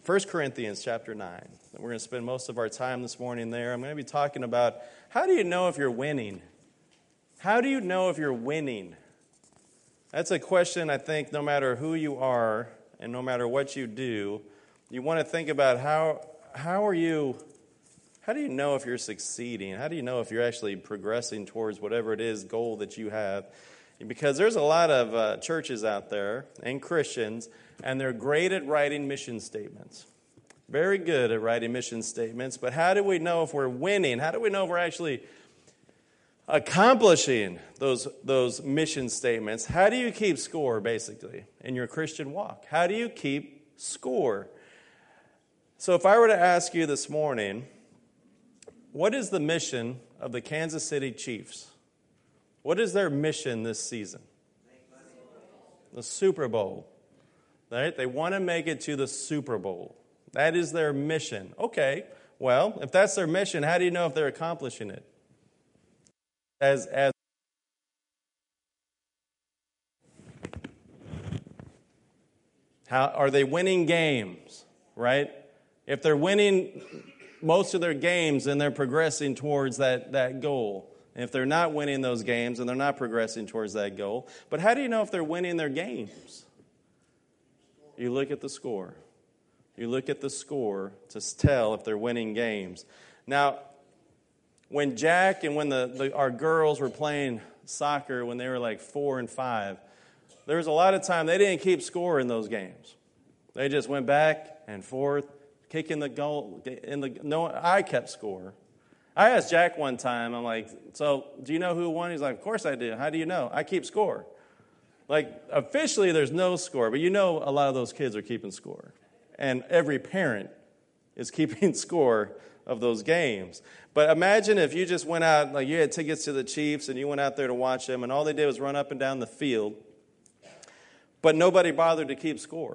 1 Corinthians chapter 9. We're going to spend most of our time this morning there. I'm going to be talking about how do you know if you're winning? How do you know if you're winning? That's a question I think no matter who you are and no matter what you do, you want to think about how do you know if you're succeeding? How do you know if you're actually progressing towards whatever it is goal that you have? Because there's a lot of churches out there and Christians, and they're great at writing mission statements. Very good at writing mission statements, but how do we know if we're winning? How do we know if we're actually accomplishing those mission statements? How do you keep score, basically, in your Christian walk? How do you keep score? So if I were to ask you this morning, what is the mission of the Kansas City Chiefs? What is their mission this season? The Super Bowl. Right? They want to make it to the Super Bowl. That is their mission. Okay, well, if that's their mission, how do you know if they're accomplishing it? How are they winning games, right? If they're winning most of their games, then they're progressing towards that goal. And if they're not winning those games, then they're not progressing towards that goal. But how do you know if they're winning their games? You look at the score. You look at the score to tell if they're winning games. Now, when Jack and when our girls were playing soccer when they were like 4 and 5, there was a lot of time they didn't keep score in those games. They just went back and forth, kicking the goal. I kept score. I asked Jack one time, I'm like, so do you know who won? He's like, of course I do. How do you know? I keep score. Like, officially there's no score, but you know a lot of those kids are keeping score. And every parent is keeping score of those games. But imagine if you just went out, like you had tickets to the Chiefs and you went out there to watch them and all they did was run up and down the field, but nobody bothered to keep score.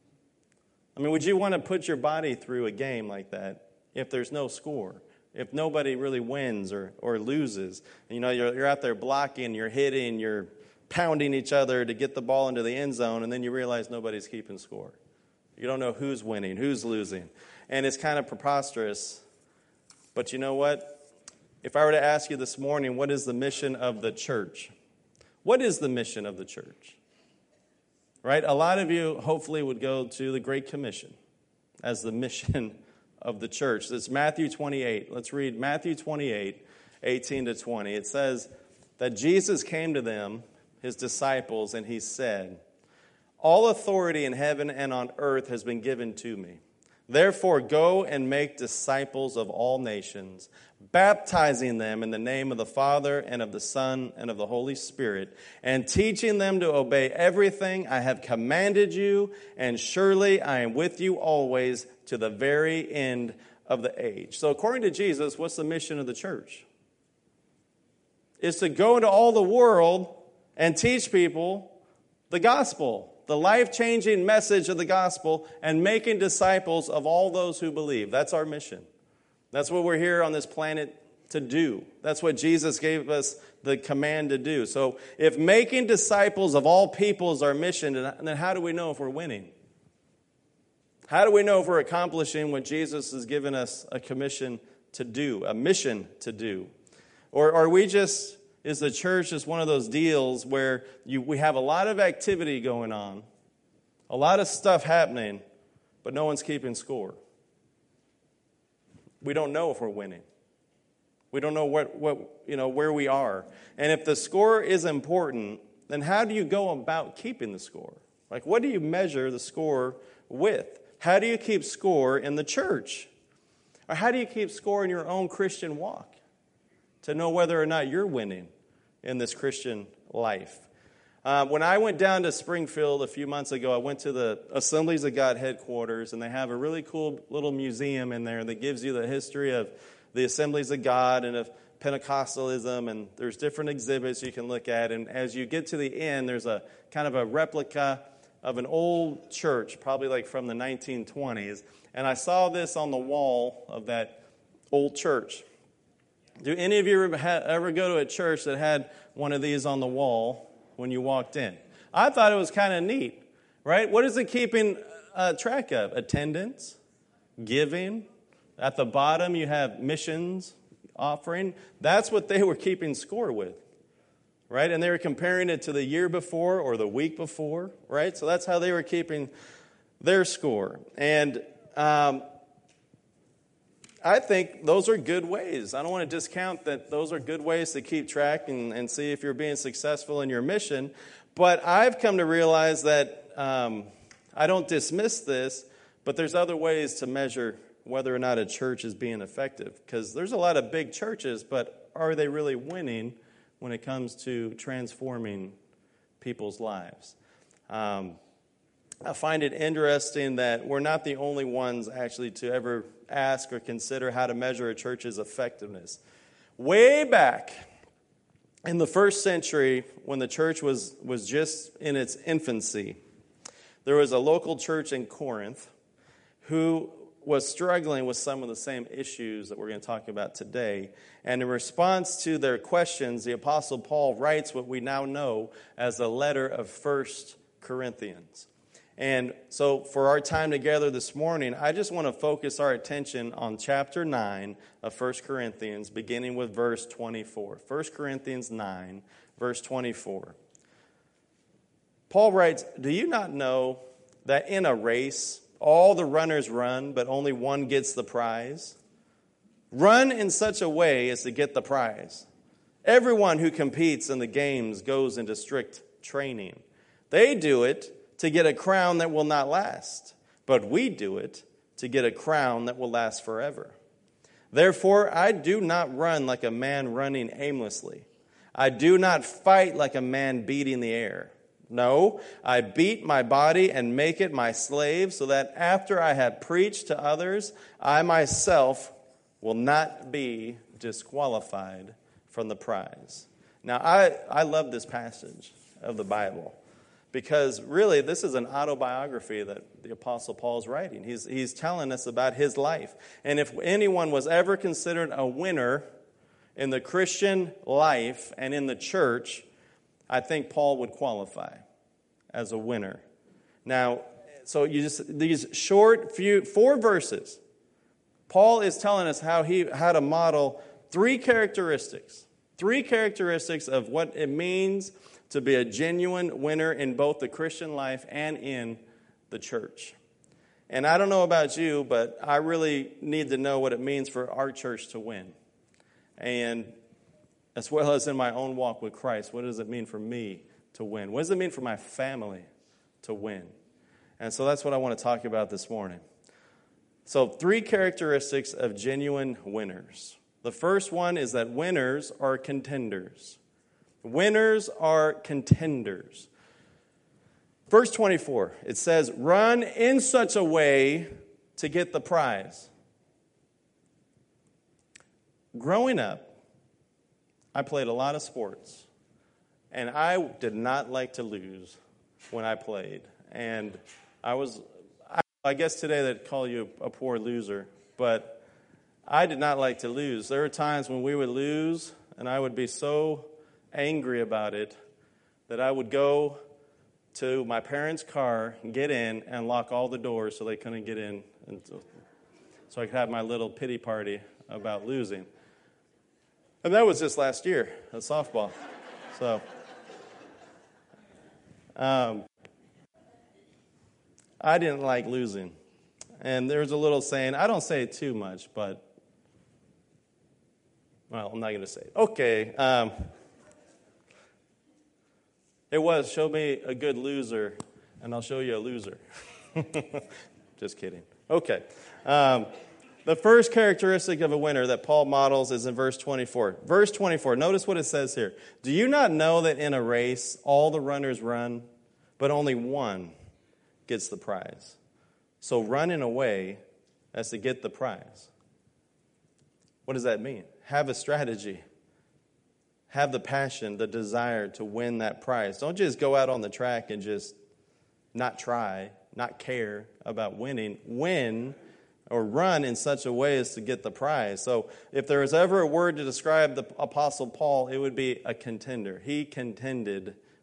I mean, would you want to put your body through a game like that if there's no score? If nobody really wins or loses? You know, you're out there blocking, you're hitting, you're pounding each other to get the ball into the end zone, and then you realize nobody's keeping score. You don't know who's winning, who's losing. And it's kind of preposterous. But you know what? If I were to ask you this morning, what is the mission of the church? What is the mission of the church? Right? A lot of you hopefully would go to the Great Commission as the mission of the church. It's Matthew 28. Let's read Matthew 28, 18 to 20. It says that Jesus came to them, his disciples, and he said, "All authority in heaven and on earth has been given to me. Therefore, go and make disciples of all nations, baptizing them in the name of the Father and of the Son and of the Holy Spirit, and teaching them to obey everything I have commanded you, and surely I am with you always to the very end of the age." So according to Jesus, what's the mission of the church? It's to go into all the world and teach people the gospel, the life-changing message of the gospel, and making disciples of all those who believe. That's our mission. That's what we're here on this planet to do. That's what Jesus gave us the command to do. So if making disciples of all people is our mission, then how do we know if we're winning? How do we know if we're accomplishing what Jesus has given us a commission to do, a mission to do? Or are we just... Is the church just one of those deals where we have a lot of activity going on, a lot of stuff happening, but no one's keeping score? We don't know if we're winning. We don't know where we are. And if the score is important, then how do you go about keeping the score? Like, what do you measure the score with? How do you keep score in the church? Or how do you keep score in your own Christian walk to know whether or not you're winning in this Christian life? When I went down to Springfield a few months ago, I went to the Assemblies of God headquarters, and they have a really cool little museum in there that gives you the history of the Assemblies of God and of Pentecostalism, and there's different exhibits you can look at. And as you get to the end, there's a kind of a replica of an old church, probably like from the 1920s. And I saw this on the wall of that old church. Do any of you ever go to a church that had one of these on the wall when you walked in? I thought it was kind of neat, right? What is it keeping track of? Attendance, giving. At the bottom, you have missions, offering. That's what they were keeping score with, right? And they were comparing it to the year before or the week before, right? So that's how they were keeping their score. And I think those are good ways. I don't want to discount that those are good ways to keep track and see if you're being successful in your mission. But I've come to realize that I don't dismiss this, but there's other ways to measure whether or not a church is being effective. Because there's a lot of big churches, but are they really winning when it comes to transforming people's lives? I find it interesting that we're not the only ones actually to ever ask or consider how to measure a church's effectiveness. Way back in the first century, when the church was just in its infancy, there was a local church in Corinth who was struggling with some of the same issues that we're going to talk about today. And in response to their questions, the Apostle Paul writes what we now know as the letter of 1 Corinthians. And so for our time together this morning, I just want to focus our attention on chapter 9 of 1 Corinthians, beginning with verse 24. 1 Corinthians 9, verse 24. Paul writes, "Do you not know that in a race all the runners run, but only one gets the prize? Run in such a way as to get the prize. Everyone who competes in the games goes into strict training. They do it to get a crown that will not last, but we do it to get a crown that will last forever. Therefore, I do not run like a man running aimlessly. I do not fight like a man beating the air. No, I beat my body and make it my slave, so that after I have preached to others, I myself will not be disqualified from the prize." Now, I love this passage of the Bible, because really this is an autobiography that the Apostle Paul is writing. He's telling us about his life. And if anyone was ever considered a winner in the Christian life and in the church, I think Paul would qualify as a winner. Now, so these short 4 verses, Paul is telling us how to model 3 characteristics of what it means to be a genuine winner in both the Christian life and in the church. And I don't know about you, but I really need to know what it means for our church to win. And as well as in my own walk with Christ, what does it mean for me to win? What does it mean for my family to win? And so that's what I want to talk about this morning. So 3 characteristics of genuine winners. The first one is that winners are contenders. Winners are contenders. Verse 24, it says, "Run in such a way to get the prize." Growing up, I played a lot of sports, and I did not like to lose when I played. And I guess today they'd call you a poor loser, but I did not like to lose. There were times when we would lose, and I would be so angry about it that I would go to my parents' car, get in, and lock all the doors so they couldn't get in, and so I could have my little pity party about losing. And that was just last year at softball. So I didn't like losing. And there's a little saying, I don't say it too much, but, well, I'm not going to say it. Okay. It was, show me a good loser, and I'll show you a loser. Just kidding. Okay. The first characteristic of a winner that Paul models is in verse 24. Verse 24, notice what it says here. "Do you not know that in a race all the runners run, but only one gets the prize? So run in a way as to get the prize." What does that mean? Have a strategy. Have the passion, the desire to win that prize. Don't just go out on the track and just not try, not care about winning. Win or run in such a way as to get the prize. So if there was ever a word to describe the Apostle Paul, it would be a contender. He contended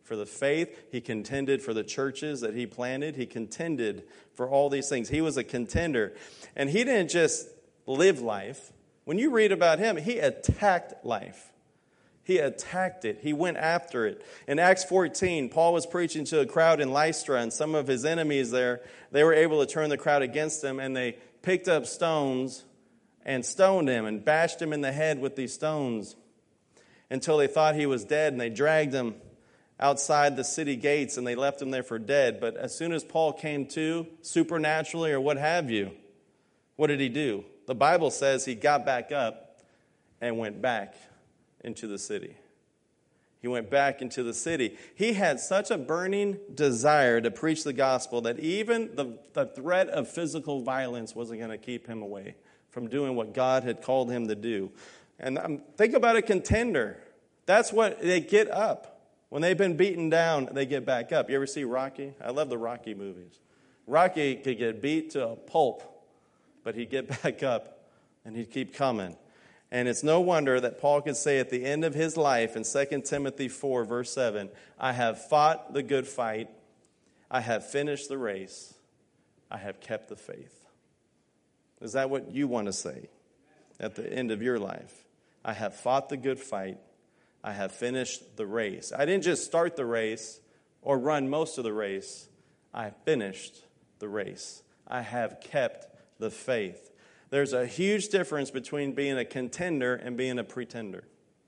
for the faith. He contended for the churches that he planted. He contended for all these things. He was a contender. And he didn't just live life. When you read about him, he attacked life. He attacked it. He went after it. In Acts 14, Paul was preaching to a crowd in Lystra, and some of his enemies there, they were able to turn the crowd against him, and they picked up stones and stoned him and bashed him in the head with these stones until they thought he was dead, and they dragged him outside the city gates, and they left him there for dead. But as soon as Paul came to, supernaturally or what have you, what did he do? The Bible says he got back up and went back into the city. He went back into the city. He had such a burning desire to preach the gospel that even the threat of physical violence wasn't going to keep him away from doing what God had called him to do. And think about a contender. That's what they get up. When they've been beaten down, they get back up. You ever see Rocky? I love the Rocky movies. Rocky could get beat to a pulp, but he'd get back up and he'd keep coming. And it's no wonder that Paul could say at the end of his life in 2 Timothy 4, verse 7, I have fought the good fight, I have finished the race, I have kept the faith. Is that what you want to say at the end of your life? I have fought the good fight, I have finished the race. I didn't just start the race or run most of the race, I finished the race. I have kept the faith. There's a huge difference between being a contender and being a pretender.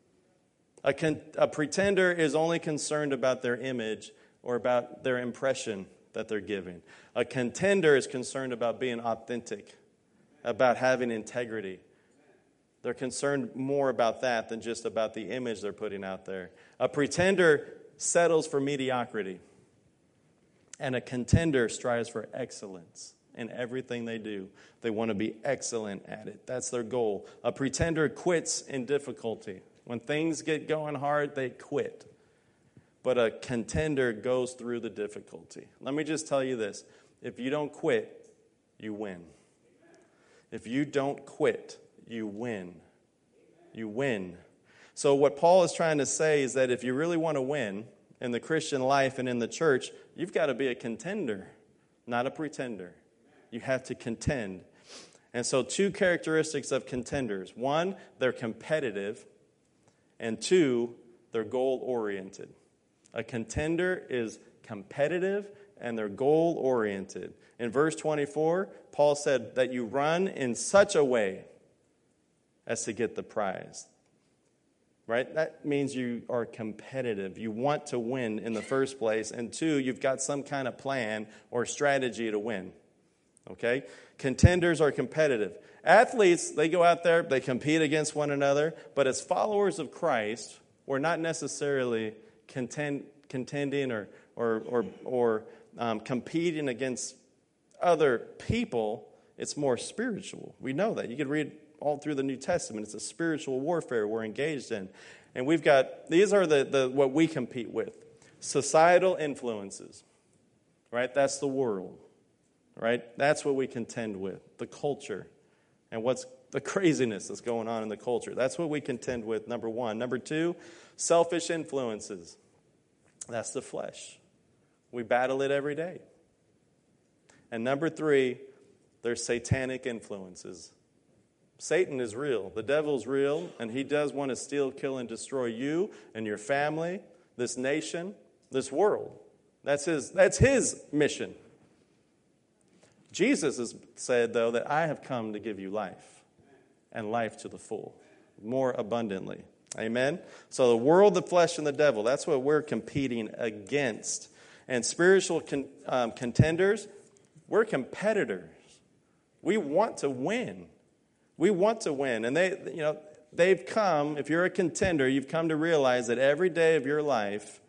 A pretender is only concerned about their image or about their impression that they're giving. A contender is concerned about being authentic, about having integrity. They're concerned more about that than just about the image they're putting out there. A pretender settles for mediocrity, and a contender strives for excellence. In everything they do, they want to be excellent at it. That's their goal. A pretender quits in difficulty. When things get going hard, they quit. But a contender goes through the difficulty. Let me just tell you this. If you don't quit, you win. If you don't quit, you win. You win. So what Paul is trying to say is that if you really want to win in the Christian life and in the church, you've got to be a contender, not a pretender. You have to contend. And so 2 characteristics of contenders. 1, they're competitive. And 2, they're goal-oriented. A contender is competitive and they're goal-oriented. In verse 24, Paul said that you run in such a way as to get the prize. Right? That means you are competitive. You want to win in the first place. And 2, you've got some kind of plan or strategy to win. Okay? Contenders are competitive. Athletes, they go out there, they compete against one another, but as followers of Christ, we're not necessarily contending or competing against other people. It's more spiritual. We know that. You can read all through the New Testament. It's a spiritual warfare we're engaged in. And we've got, these are the what we compete with. Societal influences, right? That's the world. Right? That's what we contend with, the culture, and what's the craziness that's going on in the culture. That's what we contend with, number 1. Number 2, selfish influences. That's the flesh. We battle it every day. And number 3, there's satanic influences. Satan is real. The devil's real, and he does want to steal, kill, and destroy you and your family, this nation, this world. That's his mission. Jesus has said, though, that I have come to give you life, and life to the full, more abundantly. Amen? So the world, the flesh, and the devil, that's what we're competing against. And spiritual contenders, we're competitors. We want to win. We want to win. And they've come, if you're a contender, you've come to realize that every day of your life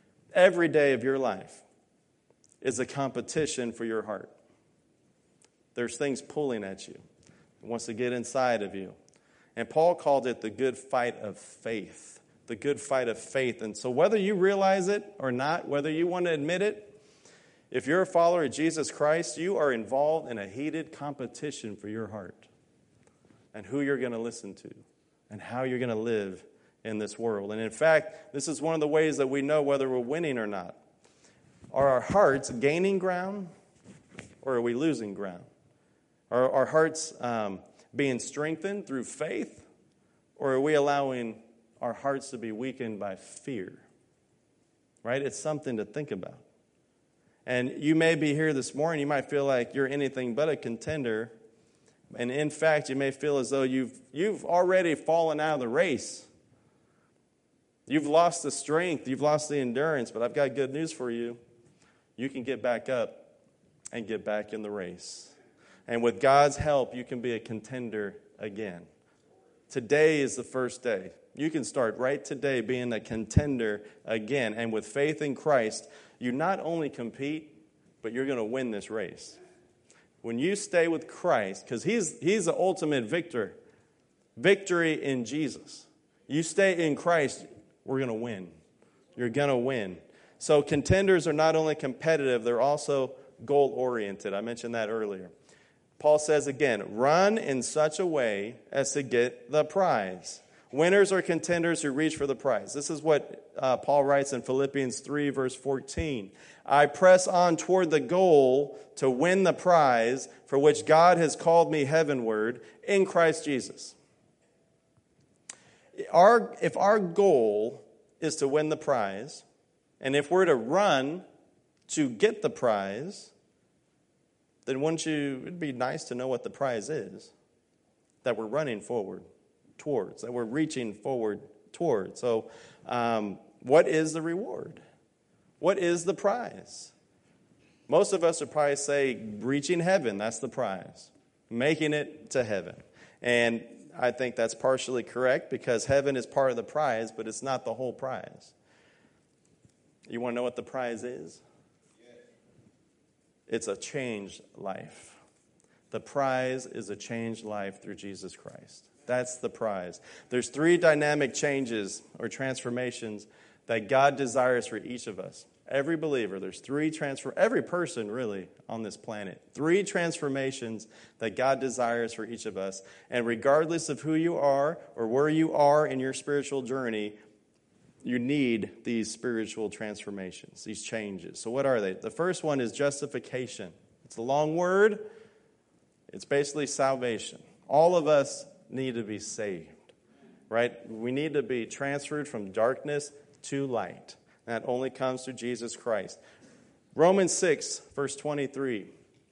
is a competition for your heart. There's things pulling at you. It wants to get inside of you. And Paul called it the good fight of faith. The good fight of faith. And so whether you realize it or not, whether you want to admit it, if you're a follower of Jesus Christ, you are involved in a heated competition for your heart and who you're going to listen to and how you're going to live in this world. And in fact, this is one of the ways that we know whether we're winning or not. Are our hearts gaining ground, or are we losing ground? Are our hearts being strengthened through faith, or are we allowing our hearts to be weakened by fear? Right? It's something to think about. And you may be here this morning, you might feel like you're anything but a contender. And in fact, you may feel as though you've already fallen out of the race. You've lost the strength, you've lost the endurance, but I've got good news for you. You can get back up and get back in the race. And with God's help, you can be a contender again. Today is the first day. You can start right today being a contender again. And with faith in Christ, you not only compete, but you're going to win this race. When you stay with Christ, because he's the ultimate victor, victory in Jesus. You stay in Christ, we're going to win. You're going to win. So contenders are not only competitive, they're also goal-oriented. I mentioned that earlier. Paul says again, run in such a way as to get the prize. Winners are contenders who reach for the prize. This is what Paul writes in Philippians 3, verse 14. I press on toward the goal to win the prize for which God has called me heavenward in Christ Jesus. If our goal is to win the prize, and if we're to run to get the prize, then it'd be nice to know what the prize is that we're running forward towards, that we're reaching forward towards. So what is the reward? What is the prize? Most of us would probably say reaching heaven, that's the prize. Making it to heaven. And I think that's partially correct because heaven is part of the prize, but it's not the whole prize. You want to know what the prize is? It's a changed life. The prize is a changed life through Jesus Christ. That's the prize. There's 3 dynamic changes or transformations that God desires for each of us. Every believer, there's 3 every person really on this planet. 3 transformations that God desires for each of us. And regardless of who you are or where you are in your spiritual journey, you need these spiritual transformations, these changes. So what are they? The first one is justification. It's a long word. It's basically salvation. All of us need to be saved, right? We need to be transferred from darkness to light. That only comes through Jesus Christ. Romans 6, verse 23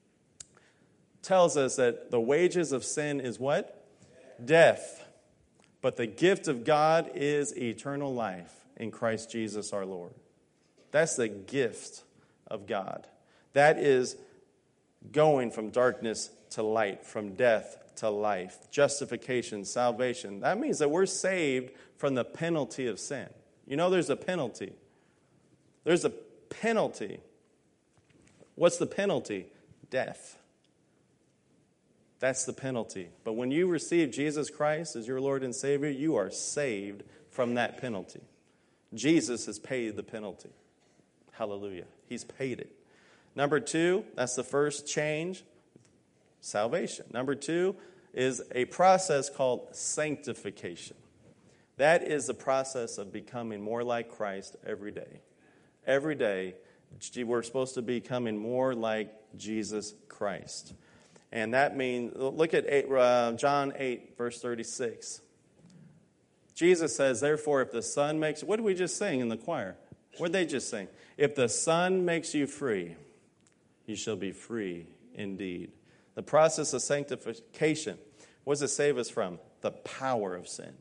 tells us that the wages of sin is what? Death. But the gift of God is eternal life in Christ Jesus our Lord. That's the gift of God. That is going from darkness to light, from death to life. Justification, salvation. That means that we're saved from the penalty of sin. You know there's a penalty. There's a penalty. What's the penalty? Death. That's the penalty. But when you receive Jesus Christ as your Lord and Savior, you are saved from that penalty. Jesus has paid the penalty. Hallelujah. He's paid it. Number 2, that's the first change, salvation. Number 2 is a process called sanctification. That is the process of becoming more like Christ every day. Every day, we're supposed to be becoming more like Jesus Christ. And that means, look at John 8, verse 36. Jesus says, therefore, if the Son makes... What did we just sing in the choir? What did they just sing? If the Son makes you free, you shall be free indeed. The process of sanctification, what does it save us from? The power of sin.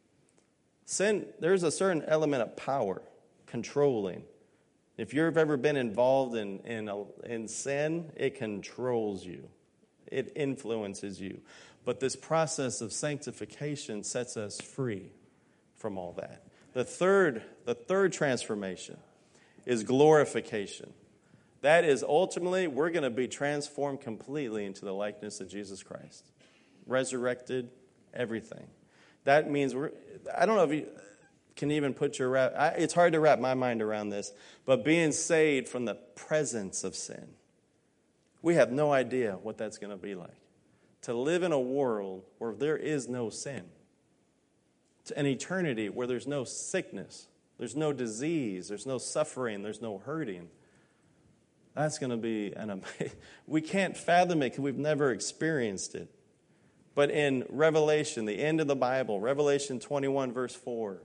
Sin, there's a certain element of power, controlling. If you've ever been involved in sin, it controls you. It influences you. But this process of sanctification sets us free from all that. The third transformation is glorification. That is ultimately, we're going to be transformed completely into the likeness of Jesus Christ. Resurrected, everything. That means I don't know if you can even put it's hard to wrap my mind around this, but being saved from the presence of sin. We have no idea what that's going to be like. To live in a world where there is no sin. to an eternity where there's no sickness, there's no disease, there's no suffering, there's no hurting. That's going to be we can't fathom it because we've never experienced it. But in Revelation, the end of the Bible, Revelation 21, verse 4,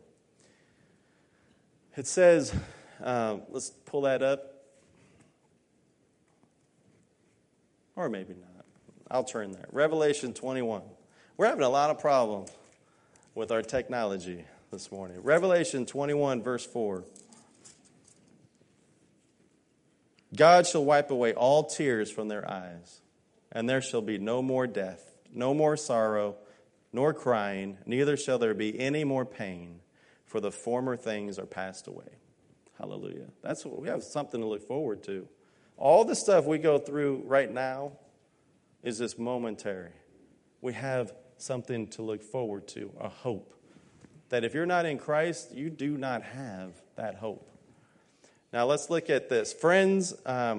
it says, let's pull that up. Or maybe not. I'll turn there. Revelation 21. We're having a lot of problems with our technology this morning. Revelation 21, verse 4. God shall wipe away all tears from their eyes, and there shall be no more death, no more sorrow, nor crying, neither shall there be any more pain, for the former things are passed away. Hallelujah. That's what we have, something to look forward to. All the stuff we go through right now is just momentary. We have something to look forward to, a hope. That if you're not in Christ, you do not have that hope. Now let's look at this. Friends,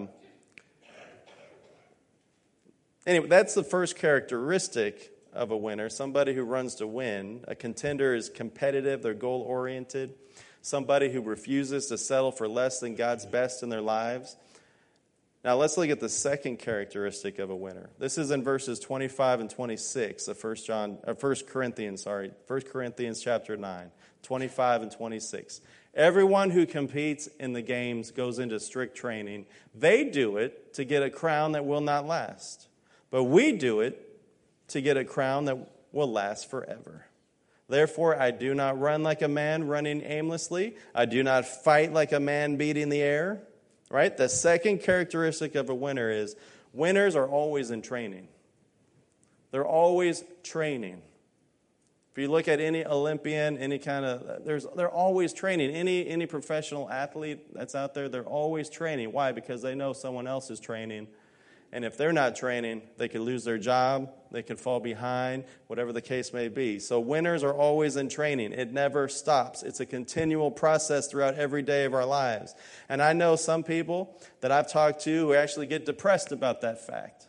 anyway, that's the first characteristic of a winner, somebody who runs to win. A contender is competitive, they're goal-oriented. Somebody who refuses to settle for less than God's best in their lives. Now let's look at the second characteristic of a winner. This is in verses 25 and 26 of 1 Corinthians chapter 9, 25 and 26. Everyone who competes in the games goes into strict training. They do it to get a crown that will not last. But we do it to get a crown that will last forever. Therefore, I do not run like a man running aimlessly. I do not fight like a man beating the air. Right? The second characteristic of a winner is winners are always in training. They're always training. If you look at any Olympian, any kind of, they're always training. Any professional athlete that's out there, they're always training. Why? Because they know someone else is training. And if they're not training, they could lose their job, they could fall behind, whatever the case may be. So winners are always in training. It never stops. It's a continual process throughout every day of our lives. And I know some people that I've talked to who actually get depressed about that fact.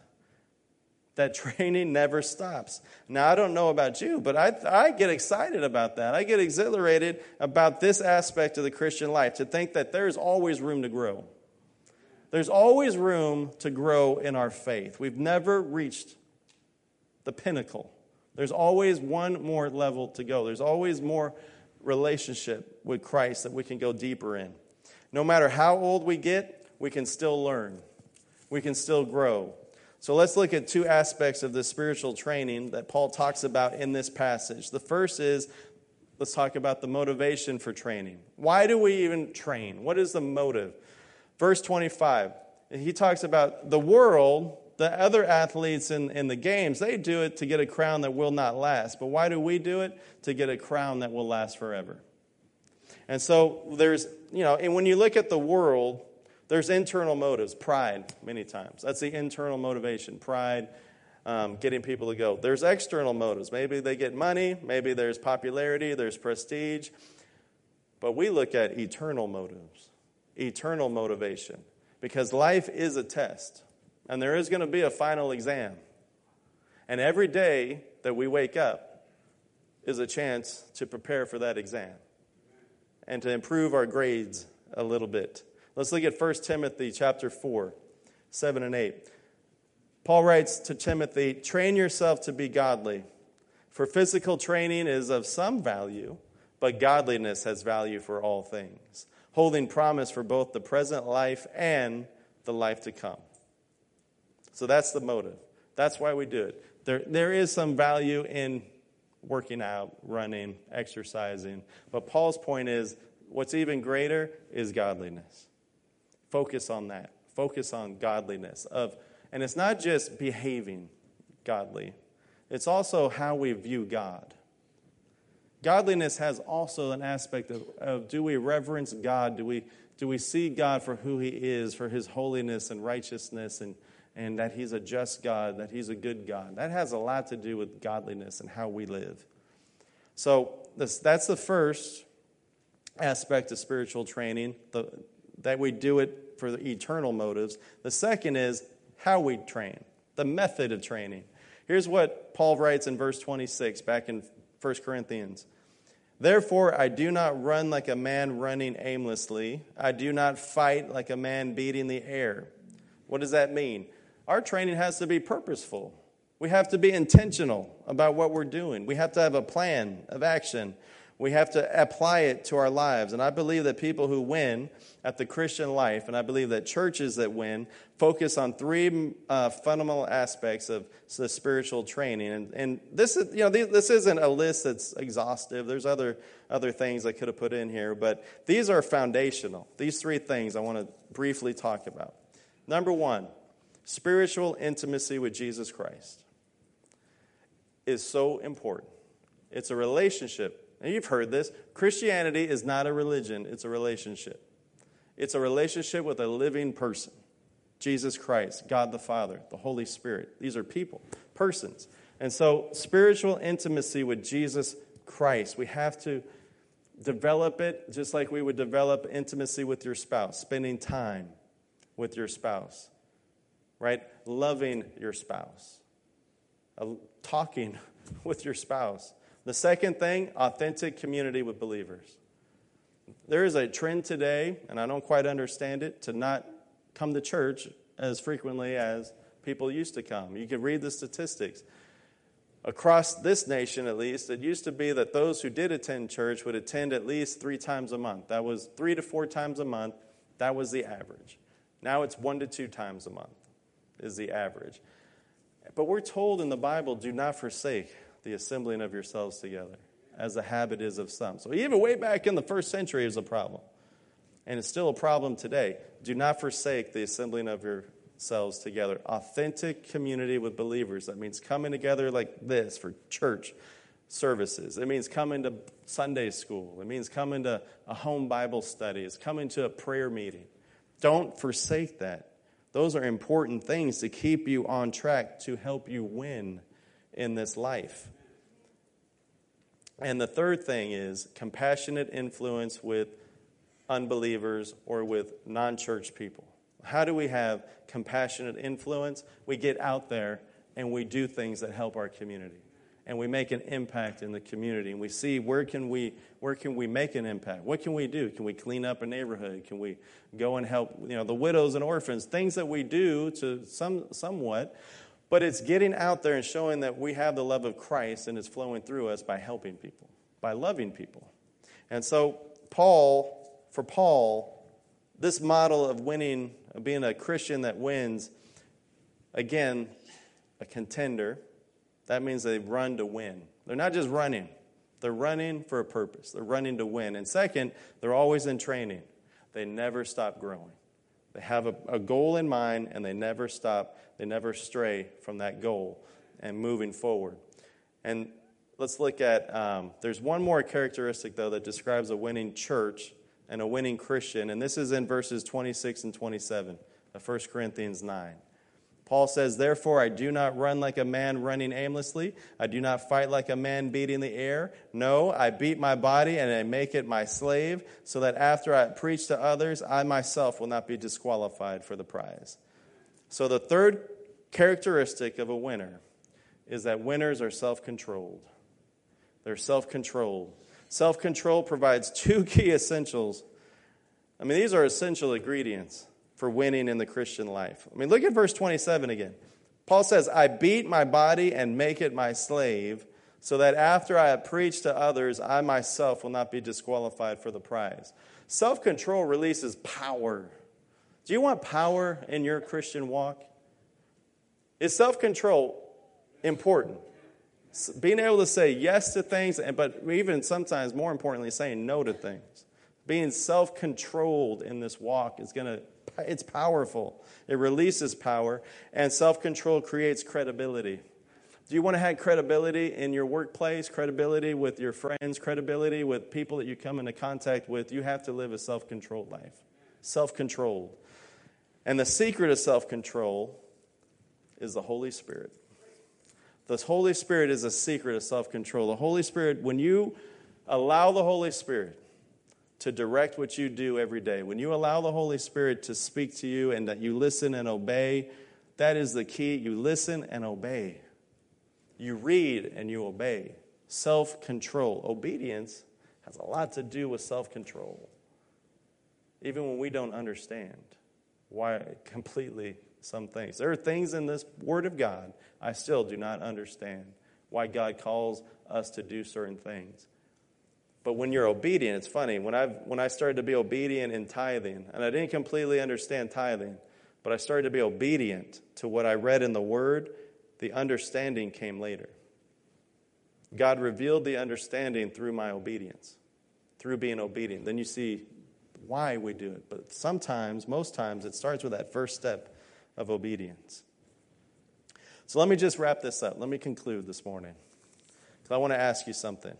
That training never stops. Now, I don't know about you, but I get excited about that. I get exhilarated about this aspect of the Christian life, to think that there's always room to grow. There's always room to grow in our faith. We've never reached the pinnacle. There's always one more level to go. There's always more relationship with Christ that we can go deeper in. No matter how old we get, we can still learn. We can still grow. So let's look at two aspects of the spiritual training that Paul talks about in this passage. The first is, let's talk about the motivation for training. Why do we even train? What is the motive? Verse 25, he talks about the world, the other athletes in the games, they do it to get a crown that will not last. But why do we do it? To get a crown that will last forever. And so there's, and when you look at the world, there's internal motives, pride many times. That's the internal motivation, pride, getting people to go. There's external motives. Maybe they get money, maybe there's popularity, there's prestige. But we look at eternal motives. Eternal motivation, because life is a test, and there is going to be a final exam, and every day that we wake up is a chance to prepare for that exam and to improve our grades a little bit. Let's look at 1 Timothy chapter 4, 7 and 8. Paul writes to Timothy, "Train yourself to be godly, for physical training is of some value, but godliness has value for all things, holding promise for both the present life and the life to come." So that's the motive. That's why we do it. There is some value in working out, running, exercising. But Paul's point is, what's even greater is godliness. Focus on that. Focus on godliness. And it's not just behaving godly. It's also how we view God. Godliness has also an aspect of do we reverence God? Do we see God for who He is, for His holiness and righteousness, and that He's a just God, that He's a good God? That has a lot to do with godliness and how we live. So that's the first aspect of spiritual training, that we do it for the eternal motives. The second is how we train, the method of training. Here's what Paul writes in verse 26 back in 1 Corinthians. Therefore, I do not run like a man running aimlessly. I do not fight like a man beating the air. What does that mean? Our training has to be purposeful. We have to be intentional about what we're doing. We have to have a plan of action. We have to apply it to our lives. And I believe that people who win at the Christian life, and I believe that churches that win, focus on three fundamental aspects of the spiritual training. And this is, this isn't a list that's exhaustive. There's other things I could have put in here, but these are foundational. These three things I want to briefly talk about. Number one, spiritual intimacy with Jesus Christ is so important. It's a relationship. And you've heard this. Christianity is not a religion. It's a relationship. It's a relationship with a living person. Jesus Christ, God the Father, the Holy Spirit. These are people, persons. And so spiritual intimacy with Jesus Christ, we have to develop it just like we would develop intimacy with your spouse, spending time with your spouse, right? Loving your spouse, talking with your spouse. The second thing, authentic community with believers. There is a trend today, and I don't quite understand it, to not come to church as frequently as people used to come. You can read the statistics. Across this nation, at least, it used to be that those who did attend church would attend at least 3 times a month. That was 3 to 4 times a month. That was the average. Now it's 1 to 2 times a month is the average. But we're told in the Bible, do not forsake the assembling of yourselves together, as the habit is of some. So even way back in the first century, it was a problem. And it's still a problem today. Do not forsake the assembling of yourselves together. Authentic community with believers. That means coming together like this for church services. It means coming to Sunday school. It means coming to a home Bible study. It's coming to a prayer meeting. Don't forsake that. Those are important things to keep you on track, to help you win in this life. And the third thing is compassionate influence with unbelievers or with non-church people. How do we have compassionate influence? We get out there and we do things that help our community. And we make an impact in the community. And we see where can we make an impact? What can we do? Can we clean up a neighborhood? Can we go and help the widows and orphans? Things that we do to somewhat. But it's getting out there and showing that we have the love of Christ and it's flowing through us by helping people, by loving people. And so for Paul, this model of winning, of being a Christian that wins, again, a contender, that means they run to win. They're not just running. They're running for a purpose. They're running to win. And second, they're always in training. They never stop growing. They have a goal in mind, and they never stop. They never stray from that goal and moving forward. And let's look at, there's one more characteristic, though, that describes a winning church and a winning Christian, and this is in verses 26 and 27 of 1 Corinthians 9. Paul says, therefore, I do not run like a man running aimlessly. I do not fight like a man beating the air. No, I beat my body and I make it my slave, so that after I preach to others, I myself will not be disqualified for the prize. So the third characteristic of a winner is that winners are self-controlled. They're self-controlled. Self-control provides 2 key essentials. I mean, these are essential ingredients for winning in the Christian life. I mean, look at verse 27 again. Paul says, I beat my body and make it my slave, so that after I have preached to others, I myself will not be disqualified for the prize. Self-control releases power. Do you want power in your Christian walk? Is self-control important? Being able to say yes to things, but even sometimes, more importantly, saying no to things. Being self-controlled in this walk it's powerful. It releases power, and self-control creates credibility. Do you want to have credibility in your workplace, credibility with your friends, credibility with people that you come into contact with? You have to live a self-controlled life. Self-controlled. And the secret of self-control is the Holy Spirit. The Holy Spirit is a secret of self-control. The Holy Spirit, when you allow the Holy Spirit to direct what you do every day, when you allow the Holy Spirit to speak to you and that you listen and obey, that is the key. You listen and obey. You read and you obey. Self-control. Obedience has a lot to do with self-control. Even when we don't understand why completely some things. There are things in this Word of God I still do not understand why God calls us to do certain things. But when you're obedient, it's funny. When I started to be obedient in tithing, and I didn't completely understand tithing, but I started to be obedient to what I read in the Word, the understanding came later. God revealed the understanding through my obedience, through being obedient. Then you see why we do it. But sometimes, most times, it starts with that first step of obedience. So let me just wrap this up. Let me conclude this morning. Because I want to ask you something.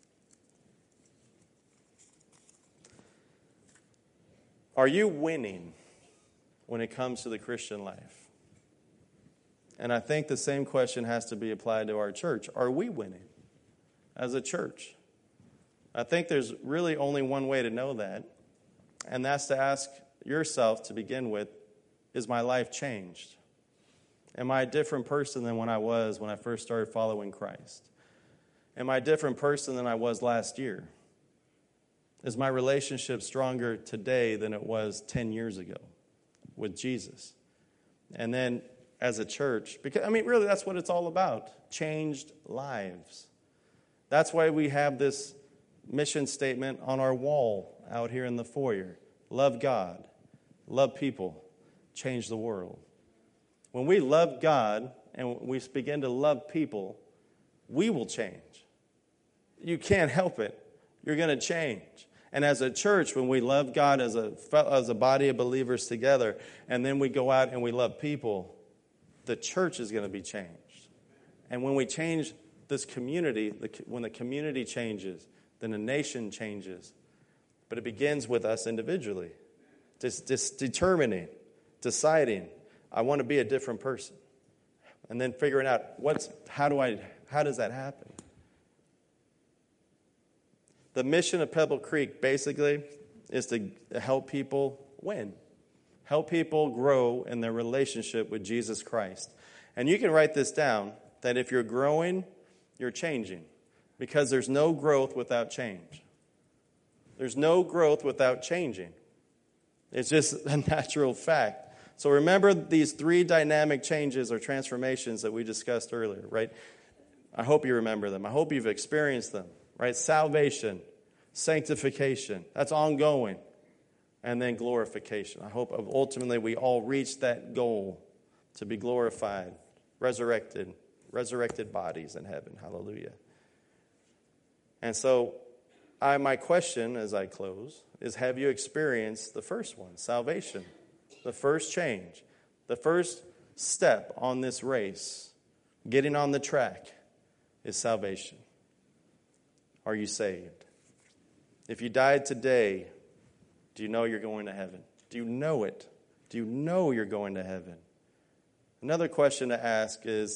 Are you winning when it comes to the Christian life? And I think the same question has to be applied to our church. Are we winning as a church? I think there's really only one way to know that, and that's to ask yourself to begin with, is my life changed? Am I a different person than when I was when I first started following Christ? Am I a different person than I was last year? Is my relationship stronger today than it was 10 years ago with Jesus? And then as a church, because really that's what it's all about, changed lives. That's why we have this mission statement on our wall out here in the foyer. Love God, love people, change the world. When we love God and we begin to love people, we will change. You can't help it. You're going to change. And as a church, when we love God as a body of believers together, and then we go out and we love people, the church is going to be changed. And when we change this community, when the community changes, then the nation changes. But it begins with us individually. Just determining, deciding, I want to be a different person. And then figuring out, how does that happen? The mission of Pebble Creek basically is to help people win. Help people grow in their relationship with Jesus Christ. And you can write this down, that if you're growing, you're changing. Because there's no growth without change. There's no growth without changing. It's just a natural fact. So remember these three dynamic changes or transformations that we discussed earlier, right? I hope you remember them. I hope you've experienced them, right? Salvation, sanctification, that's ongoing. And then glorification. I hope ultimately we all reach that goal to be glorified, resurrected bodies in heaven. Hallelujah. And so my question as I close is, have you experienced the first one, salvation? The first change, the first step on this race, getting on the track, is salvation. Are you saved? If you died today, do you know you're going to heaven? Do you know it? Do you know you're going to heaven? Another question to ask is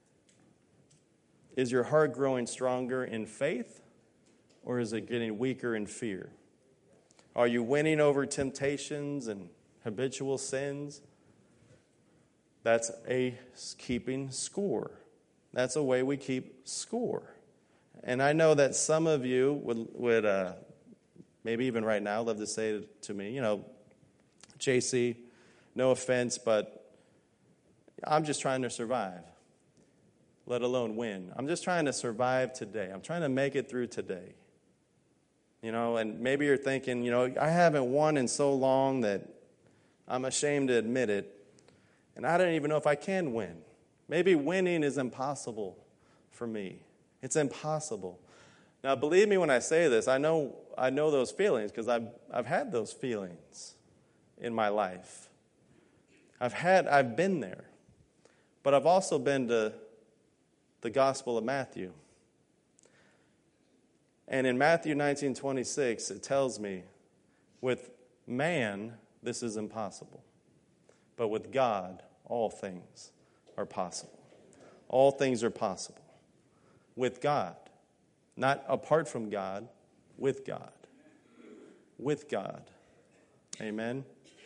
your heart growing stronger in faith, or is it getting weaker in fear? Are you winning over temptations and habitual sins? That's a keeping score. That's a way we keep score. And I know that some of you would maybe even right now love to say to me, JC, no offense, but I'm just trying to survive, let alone win. I'm just trying to survive today. I'm trying to make it through today. And maybe you're thinking, I haven't won in so long that I'm ashamed to admit it, and I don't even know if I can win. Maybe winning is impossible for me. It's impossible. Now, believe me when I say this, I know those feelings because I've had those feelings in my life. I've been there. But I've also been to the Gospel of Matthew. And in Matthew 19:26, it tells me, with man, this is impossible. But with God, all things are possible. All things are possible. With God. Not apart from God, with God. With God. Amen.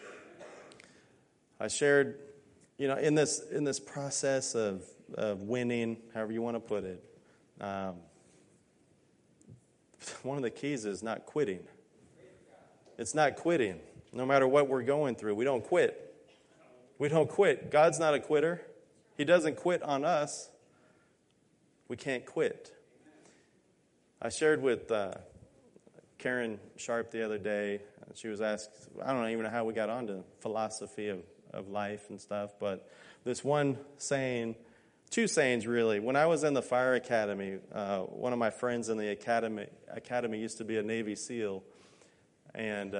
I shared, in this process of winning, however you want to put it, one of the keys is not quitting. It's not quitting. No matter what we're going through, we don't quit. We don't quit. God's not a quitter. He doesn't quit on us. We can't quit. I shared with Karen Sharp the other day. She was asked, I don't even know how we got onto philosophy of life and stuff, but this one saying, two sayings really. When I was in the fire academy, one of my friends in the academy used to be a Navy SEAL, and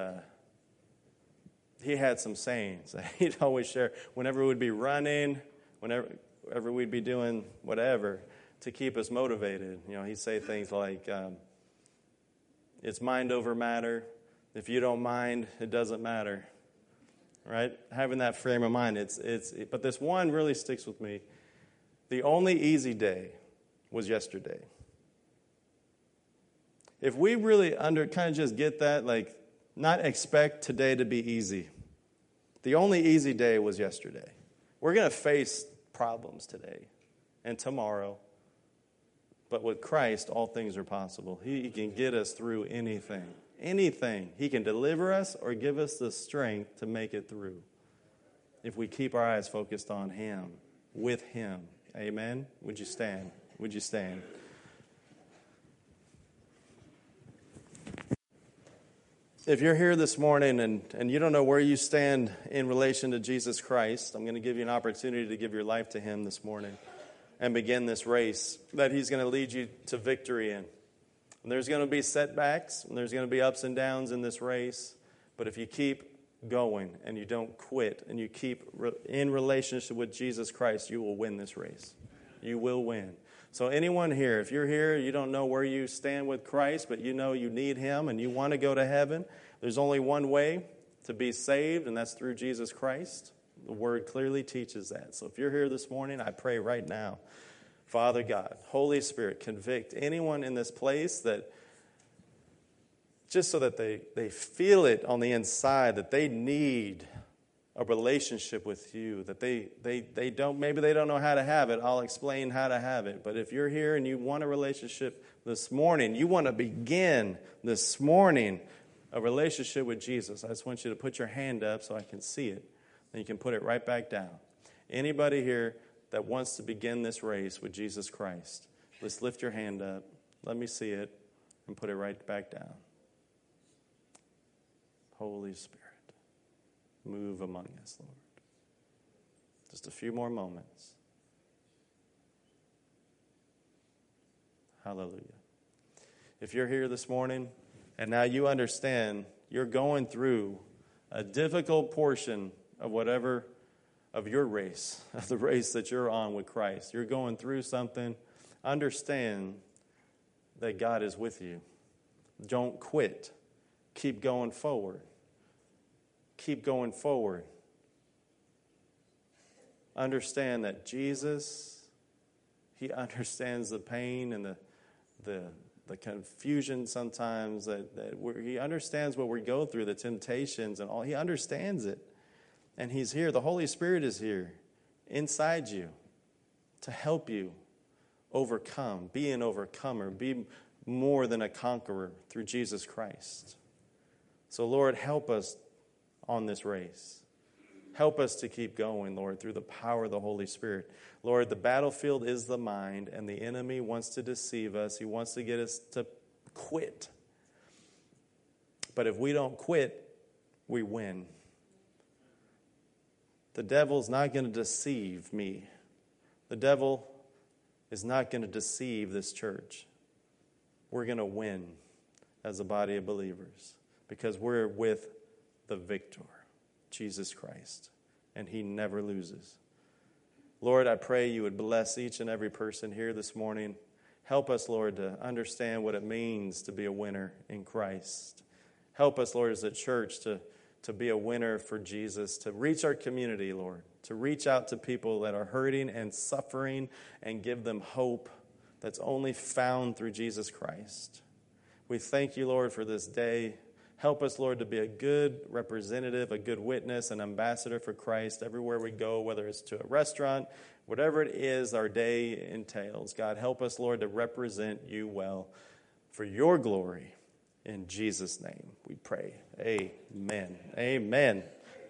he had some sayings that he'd always share whenever we'd be running, whenever we'd be doing whatever to keep us motivated. You know, he'd say things like, it's mind over matter. If you don't mind, it doesn't matter. Right? Having that frame of mind, but this one really sticks with me. The only easy day was yesterday. If we really kind of just get that, like, not expect today to be easy. The only easy day was yesterday. We're going to face problems today and tomorrow. But with Christ, all things are possible. He can get us through anything. Anything. He can deliver us or give us the strength to make it through. If we keep our eyes focused on Him, with Him. Amen? Would you stand? Would you stand? If you're here this morning and you don't know where you stand in relation to Jesus Christ, I'm going to give you an opportunity to give your life to Him this morning and begin this race that He's going to lead you to victory in. And there's going to be setbacks, and there's going to be ups and downs in this race. But if you keep going and you don't quit and you keep in relationship with Jesus Christ, you will win this race. You will win. So anyone here, if you're here, you don't know where you stand with Christ, but you know you need Him and you want to go to heaven, there's only one way to be saved, and that's through Jesus Christ. The Word clearly teaches that. So if you're here this morning, I pray right now, Father God, Holy Spirit, convict anyone in this place that just so that they feel it on the inside, that they need a relationship with you, that they don't, maybe they don't know how to have it. I'll explain how to have it. But if you're here and you want a relationship this morning, you want to begin this morning a relationship with Jesus, I just want you to put your hand up so I can see it. And you can put it right back down. Anybody here that wants to begin this race with Jesus Christ, let's lift your hand up. Let me see it and put it right back down. Holy Spirit, move among us, Lord. Just a few more moments. Hallelujah. If you're here this morning and now you understand you're going through a difficult portion of whatever of your race, of the race that you're on with Christ, you're going through something, understand that God is with you. Don't quit. Keep going forward. Keep going forward. Understand that Jesus, He understands the pain and the confusion sometimes. He understands what we go through, the temptations and all. He understands it. And He's here. The Holy Spirit is here inside you to help you overcome, be an overcomer, be more than a conqueror through Jesus Christ. So, Lord, help us on this race. Help us to keep going, Lord, through the power of the Holy Spirit. Lord, the battlefield is the mind, and the enemy wants to deceive us. He wants to get us to quit. But if we don't quit, we win. The devil's not going to deceive me. The devil is not going to deceive this church. We're going to win as a body of believers because we're with the victor, Jesus Christ, and He never loses. Lord, I pray you would bless each and every person here this morning. Help us, Lord, to understand what it means to be a winner in Christ. Help us, Lord, as a church to be a winner for Jesus, to reach our community, Lord, to reach out to people that are hurting and suffering and give them hope that's only found through Jesus Christ. We thank you, Lord, for this day. Help us, Lord, to be a good representative, a good witness, an ambassador for Christ everywhere we go, whether it's to a restaurant, whatever it is our day entails. God, help us, Lord, to represent you well for your glory. In Jesus' name we pray. Amen. Amen.